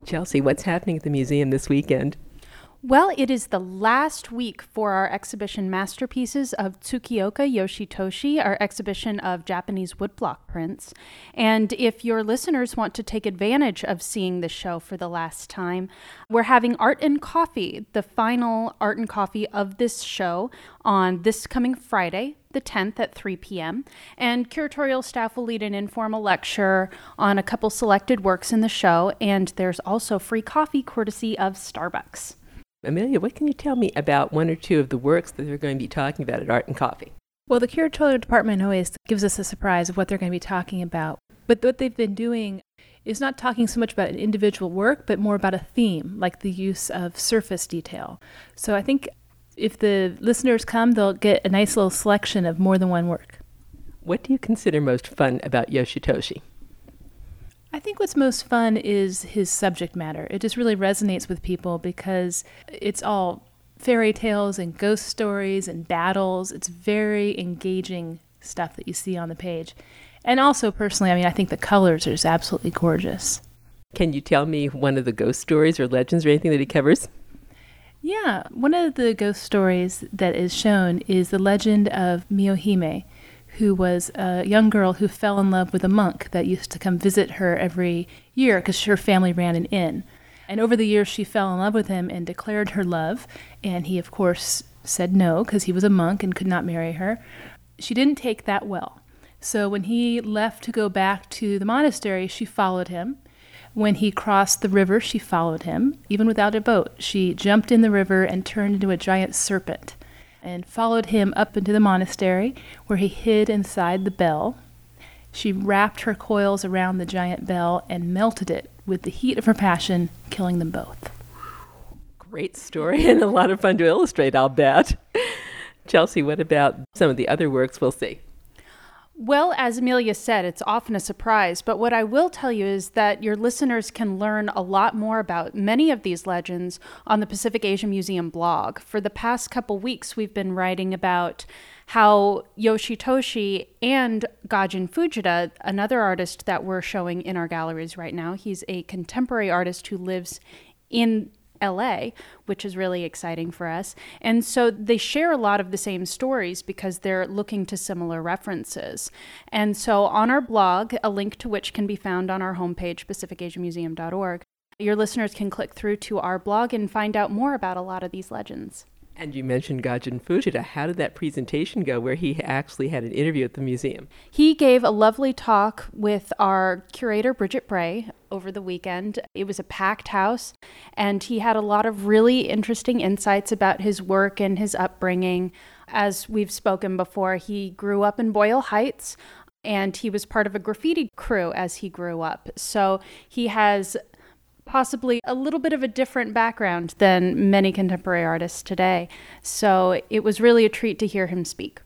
Chelsea, what's happening at the museum this weekend? Well, it is the last week for our exhibition Masterpieces of Tsukioka Yoshitoshi, our exhibition of Japanese woodblock prints. And if your listeners want to take advantage of seeing the show for the last time, we're having Art and Coffee, the final Art and Coffee of this show, on this coming Friday, the 10th at 3 p.m. And curatorial staff will lead an informal lecture on a couple selected works in the show, and there's also free coffee courtesy of Starbucks. Amelia, what can you tell me about one or two of the works that they're going to be talking about at Art and Coffee? Well, the curatorial department always gives us a surprise of what they're going to be talking about. But what they've been doing is not talking so much about an individual work, but more about a theme, like the use of surface detail. So I think if the listeners come, they'll get a nice little selection of more than one work. What do you consider most fun about Yoshitoshi? I think what's most fun is his subject matter. It just really resonates with people because it's all fairy tales and ghost stories and battles. It's very engaging stuff that you see on the page. And also, personally, I think the colors are just absolutely gorgeous. Can you tell me one of the ghost stories or legends or anything that he covers? Yeah, one of the ghost stories that is shown is the legend of Miyohime, who was a young girl who fell in love with a monk that used to come visit her every year because her family ran an inn. And over the years, she fell in love with him and declared her love. And he, of course, said no because he was a monk and could not marry her. She didn't take that well. So when he left to go back to the monastery, she followed him. When he crossed the river, she followed him. Even without a boat, she jumped in the river and turned into a giant serpent and followed him up into the monastery, where he hid inside the bell. She wrapped her coils around the giant bell and melted it with the heat of her passion, killing them both. Great story and a lot of fun to illustrate, I'll bet. Chelsea, what about some of the other works we'll see? Well, as Amelia said, it's often a surprise, but what I will tell you is that your listeners can learn a lot more about many of these legends on the Pacific Asia Museum blog. For the past couple weeks, we've been writing about how Yoshitoshi and Gajin Fujita, another artist that we're showing in our galleries right now, he's a contemporary artist who lives in LA, which is really exciting for us. And so they share a lot of the same stories because they're looking to similar references. And so on our blog, a link to which can be found on our homepage, pacificasiamuseum.org, your listeners can click through to our blog and find out more about a lot of these legends. And you mentioned Gajin Fujita. How did that presentation go where he actually had an interview at the museum? He gave a lovely talk with our curator, Bridget Bray, over the weekend. It was a packed house, and he had a lot of really interesting insights about his work and his upbringing. As we've spoken before, he grew up in Boyle Heights, and he was part of a graffiti crew as he grew up. So he has possibly a little bit of a different background than many contemporary artists today. So it was really a treat to hear him speak.